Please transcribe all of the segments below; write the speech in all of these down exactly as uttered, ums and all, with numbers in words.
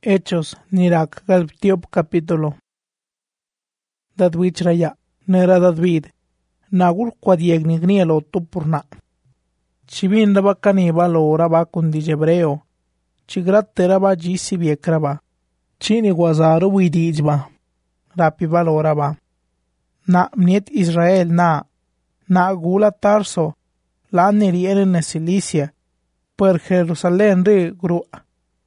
Hechos nirak galptiop capítulo. Dadwich raya, nera dadvid, nagur quadieg nignielo tupurna. Chibin raba caniba lo raba kundi hebreo, chigrat teraba jisi biekraba, chini guazaru widijba, rapiba lo raba. Na mniet Israel na, na gula tarso, la neriere ne Cilicia, per Jerusalem re grua.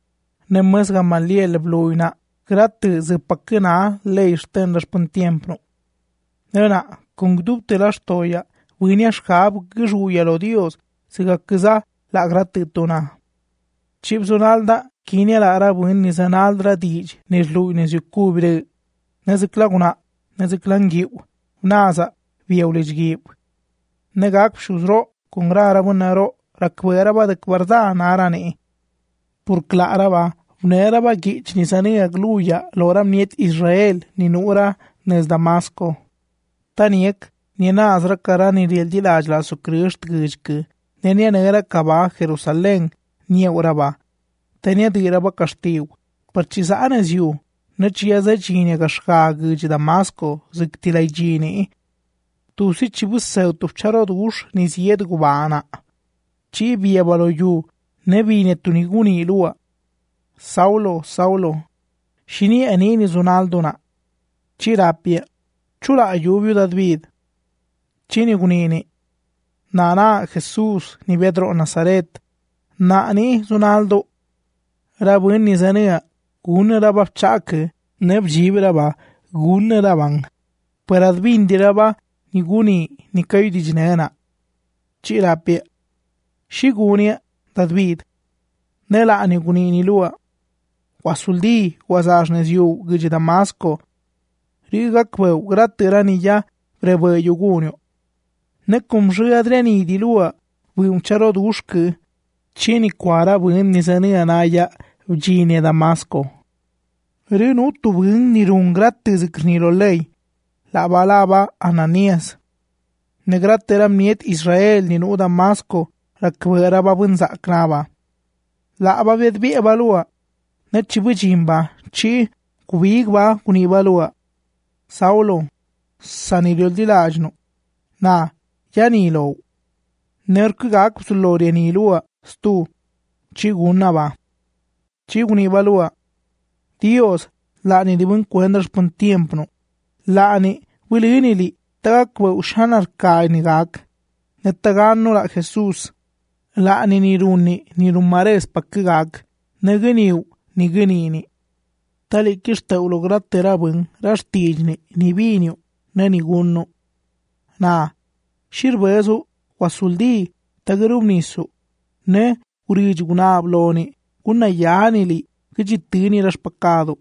Nemes Gamaliel bluina, gratte ze pakena leisten răspântiempnu. Nena, cungdupte la stoia, winia schab gjuia lo Dios, siga câza la gratituna. Chipzunalda, kinia la arabun nizanaldra dij, nizlui nizukubre, neziklaguna, neziklangiu, naza, viaulijgiu. Negak shuzro, kungra arabunaro, rakweraba de kwarda narani. Pur klaraba, vneraba gich nisani agluya, lora niet Israel, ni nura, nes Damasco. Taniek, ni nazra kara ni riel la su Christ gijke, nenia nera kaba Jerusalem, ni uraba. Tenia diraba castiu, percisanes yu, nechia za gine gashka gij Damasco, ziktilai gine. Tu si chibus seu tufcharo dush, ni zied gubana. Chi via balo yu, ne vine tu niguni ilua. Saulo, Saulo, shini anini zunalduna. Chi rapia, chula ayubiu dadvid. Chini gunini. Nana Jesus ni Pedro Nazaret. Na ni zunaldo. Rabun ni zanea, gun raba chake, neb jib raba, gun rabang. Peradvin diraba, ni guni, ni kayu di jinena. Chi rapia. Shi gunia, dadvid. Nela ni gunini lua. Wasuldi, wazajnes yu, gij Damasco. Riga kweu, gratirani ya, breve yugunio. Ne kumji adreni di lua, vim charo dushke, chini kwara vim nizani anaya, vjini Damasco. Rinu tu vim nirun gratis knilo lei, laba laba Ananias. Ne gratiram niet Israel ninu Damasco, rakwera babun zaknaba. Laba vedbi evalua. Ne chibujimba, chi kubigba kunibalua. Saulo, saniriol dilajno. Na, yanilo. Nerkugak sulori nilua, stu, chi gunaba. Chi kunibalua. Dios, la ni dibun cuendras pun tiempno. La ni wilinili, tagakwe ushanar kai nigak. Ne tagano la Jesus. La ni niruni, nirumares pakigak. Negeniu. Ni gânini. Tali kishta ulograt terabân, rastijni, ni vinio, ne ni gunno. Na, shirbezu, wasuldi, tagarum nisu, ne urij gunabloni, gunna yanili, kijitini raspakado.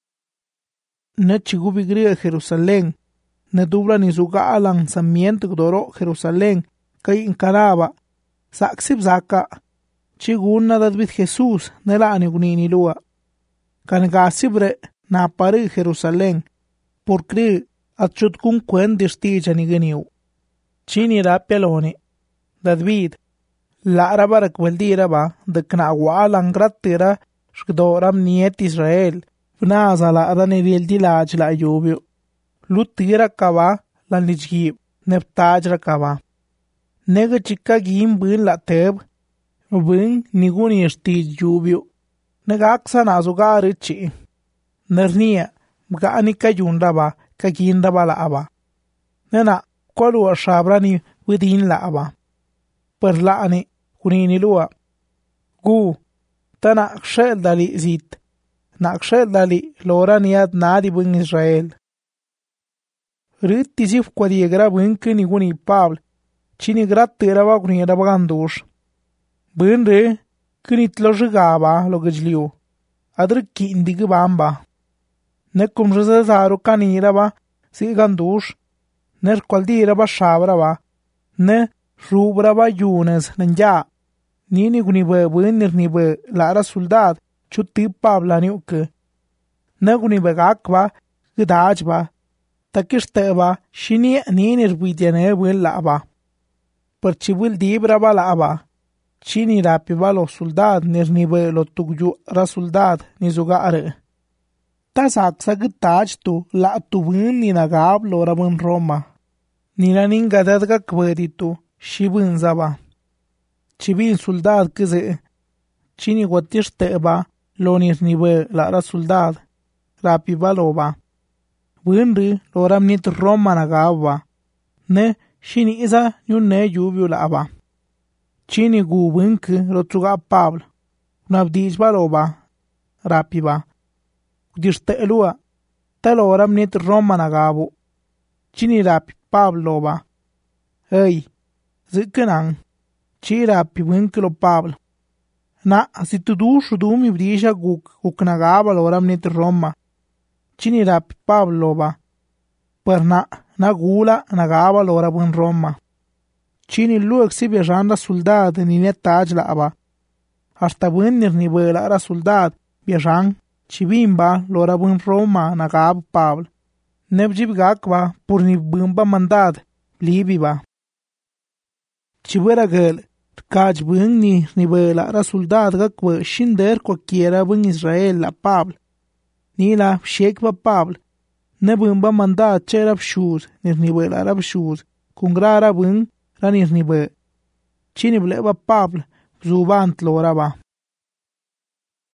Ne chigubigria Jerusalén, ne dubla ni zuga lanzamiento gdoro Jerusalén, kay inkaraba, saksib zaka, chigunna dadvid Jesus nela anigunini lua. Kanigasibre na pari Jerusalén, por cri atchut kun cuen distija nigeniu. Chini rapialoni, dadvid, la rabarak veldiraba, de knagwa langratira, shkdoram niet Israel, vnaza la adaniriel dilaj la ayubio. Lutira kava, la nijgib, neptaj rakava. Nega chika gim bin la teb, Vâng niguni esti lluvio. Negaksa nazuga richi. Nernia, mgani kayundaba, kagindaba laaba. Nena, kwalu ashabrani widin laaba. Per laani, kunini lua. Gu, ta naqshel dali zit. Naqshel dali lora niad nadi bung Israel. Rit tizif kwadiyegra bung niguni Pabl. Chini grattiraba kuniraba gandush. Bunre, kinit lo jigaba lo gajliu. Adr kindig bamba. Ne kumjza zaru kaniraba si gandush. Ne kwaldiraba shabraba. Ne rubraba yunes nanja. Nini gunibe bunir nibe lara soldad chutti pabla niuke. Ne gunibe gakba gidajba. Takishteba shini ninir buidiane bun laba. Perchibil dibraba laba. Chini rapiba lo soldad ni rnibe lo tugyu ra soldad ni zugare. Ta saksa gitach tu la tu bun ni nagab lo ra bun Roma. Ni la ninga dadga kwedi tu shibun zaba. Chibin soldad kize. Chini watishte ba lo ni rnibe la ra soldad. Rapiba lo ba. Bunri lo ram nit Roma nagaba. Ne shini isa nyun ne yubiu la ba. Chini gu bunke lo tuga Pablo. Nabdij ba lo ba. Rapiba. Dishte elua. Talo ram nit Roma nagabo. Chini rapi Pablo ba. Hey. Zikenang. Chi rapi bunke lo Pablo. Na si tu du shudu mi brisha guk guk nagaba lo ram nit Roma. Chini rapi Pablo ba. Per na na gula nagaba lo rabun Roma. Chini lu exhibe randa soldad ni netaj la ba. Hasta buen ni vela ra soldad biarang chibimba lo rabun Roma nagab Pablo. Nebjib gakba pur ni bumba mandad libi ba. Chibera gel kaj buen ni ni vela ra soldad gakwa shinder cualquiera buen Israel la Pablo. Ni la shekba Pablo. Ne bumba mandad cherab shuz ni ni vela rab shuz kungrara buen ranir nibe. Chini bleba Pablo zubant lo raba.